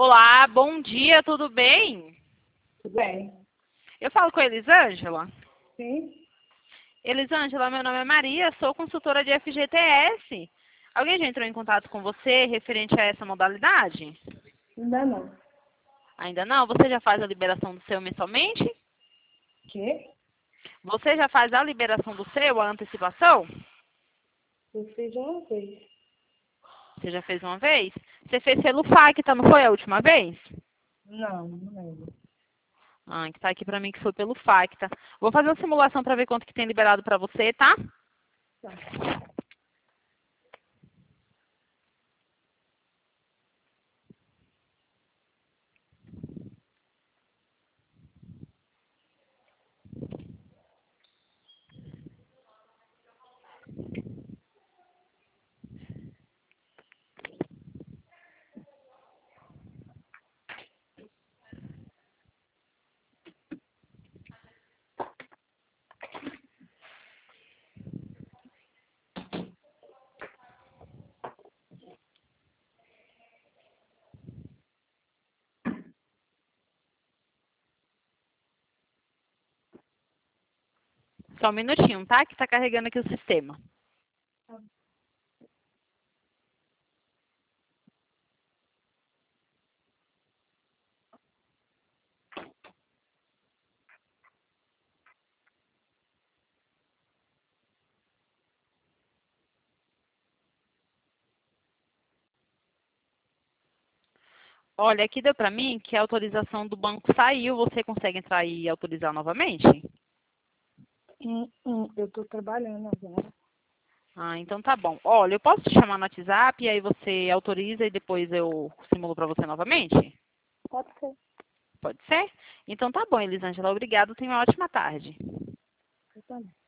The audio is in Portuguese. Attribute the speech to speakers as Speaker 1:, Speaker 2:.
Speaker 1: Olá, bom dia, tudo bem?
Speaker 2: Tudo bem?
Speaker 1: Eu falo com a Elisângela.
Speaker 2: Sim?
Speaker 1: Elisângela, meu nome é Maria, sou consultora de FGTS. Alguém já entrou em contato com você referente a essa modalidade?
Speaker 2: Ainda não.
Speaker 1: Ainda não? Você já faz a liberação do seu mensalmente?
Speaker 2: Quê?
Speaker 1: Você já faz a liberação do seu, a antecipação?
Speaker 2: Eu fiz uma vez.
Speaker 1: Você já fez uma vez? Você fez pelo FACTA, não foi a última vez?
Speaker 2: Não lembro.
Speaker 1: Ah, que tá aqui pra mim que foi pelo FACTA. Vou fazer uma simulação pra ver quanto que tem liberado pra você, tá?
Speaker 2: Tá.
Speaker 1: Só um minutinho, tá? Que tá carregando aqui o sistema. Olha, aqui deu pra mim que a autorização do banco saiu. Você consegue entrar e autorizar novamente?
Speaker 2: Eu tô trabalhando agora.
Speaker 1: Ah, então tá bom. Olha, eu posso te chamar no WhatsApp e aí você autoriza e depois eu simulo pra você novamente?
Speaker 2: Pode ser.
Speaker 1: Pode ser? Então tá bom, Elisângela. Obrigada. Tenha uma ótima tarde.
Speaker 2: Eu também.